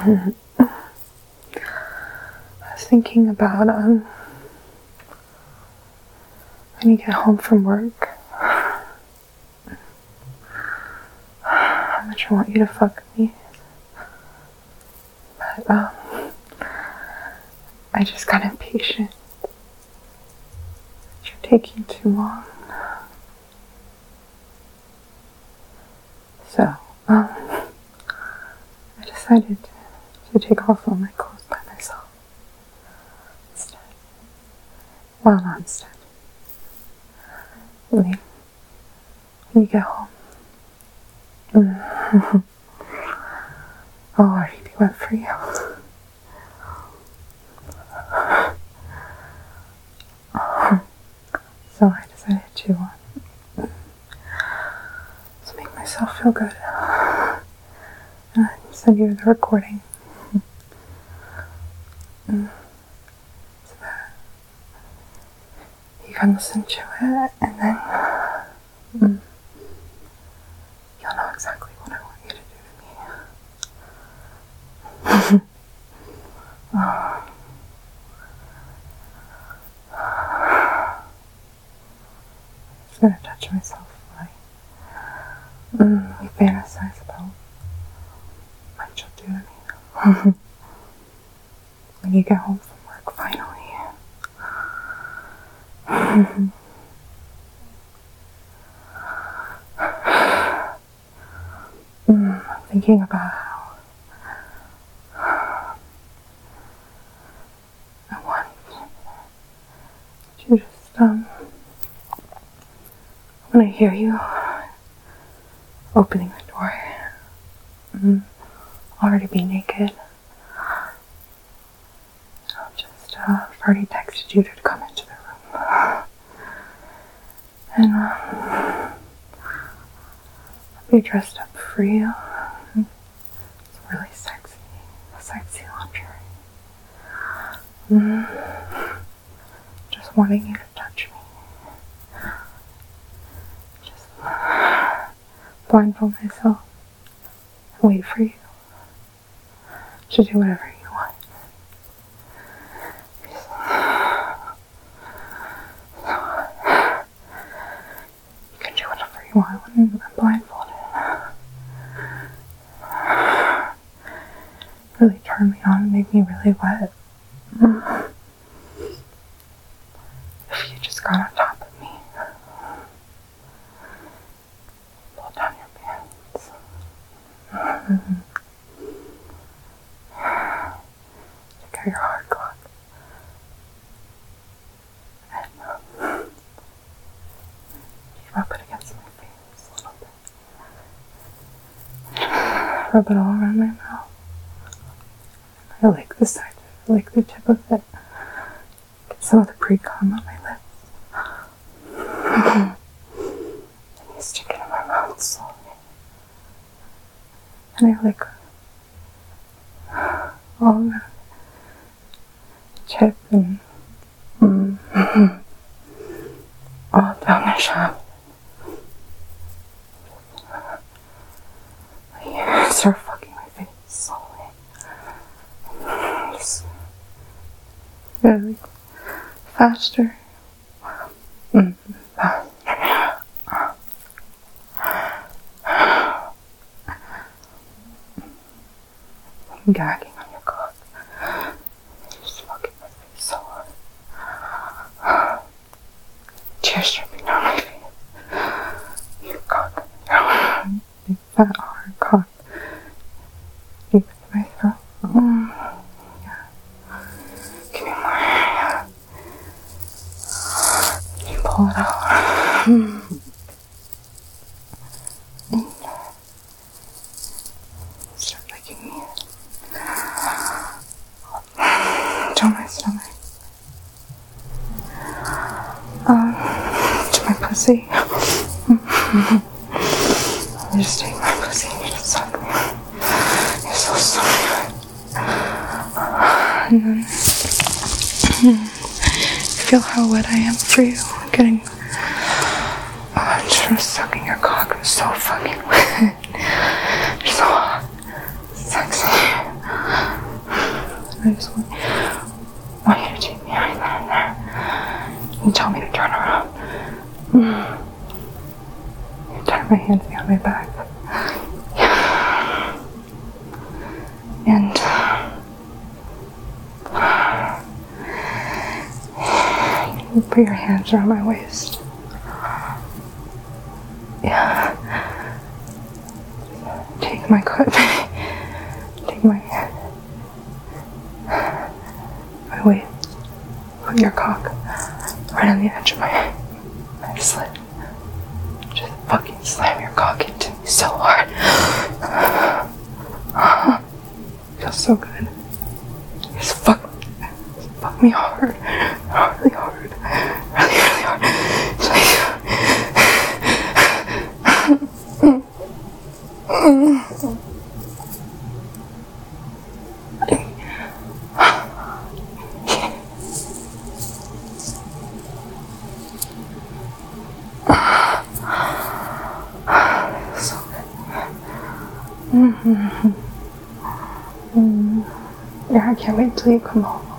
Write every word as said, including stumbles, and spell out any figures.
I was thinking about um when you get home from work, how much I want you to fuck me. But um I just got impatient. You're taking too long. So, um, I decided to take off all my clothes by myself instead. Well, not instead. I mean, when you get home, mm, I'll already be wet for you. So I decided to uh, to make myself feel good. And send you the recording. Mm. So that you can listen to it, and then mm, you'll know exactly what I want you to do to me. Oh. I'm just gonna touch myself. Like, mm, we fantasize about what you'll do to me. When you get home from work, finally. mm, I'm thinking about how I want you to just, um, when I hear you opening the door, mm, already be naked. I'll just, uh, I've already texted you to come into the room. And, um, I'll be dressed up for you. It's really sexy. Sexy lingerie. Mm, just wanting you to touch me. Just blindfold myself and wait for you to do whatever you want. You can do whatever you want when I'm blindfolded. Really turn me on and make me really wet. If you just got on top of me, pull down your pants. Mm-hmm. Take out your hard cock. And um, you rub it against my face a little bit. Rub it all around my mouth. I like the side of it. I like the tip of it. Get some of the pre-cum on my lips. And you stick it in my mouth slowly. And I lick all the tip and mm, all down the shaft. I start fucking my face slowly. Just really faster. Mm, faster. I'm gagging on your cock. Just fucking my face so hard. Tears dripping down my face. Your cock. Big fat hard cock. Deep into my throat. Mm. Yeah. Give me more. Yeah. You pull it out. Mm. Start licking me. To my stomach. Um, to my pussy. You just take my pussy and you just suck me. You're so sorry. And then you feel how wet I am for you. Getting oh, just from sucking your cock. It's so fucking wet. You're so hot. Sexy. I just want, want you to take me right there and there. You tell me to turn around. Mm. You turn my hands behind my back. And you put your hands around my waist. Yeah. Take my coat. Take my my waist. Put your cock right on the edge of my my slit. Just fucking slam your cock into me so hard. Feels so good. Just fuck, just fuck me hard, really hard, really, really hard. It's like, so good. Mm-hmm. Mm. Yeah, I can't wait till you come home.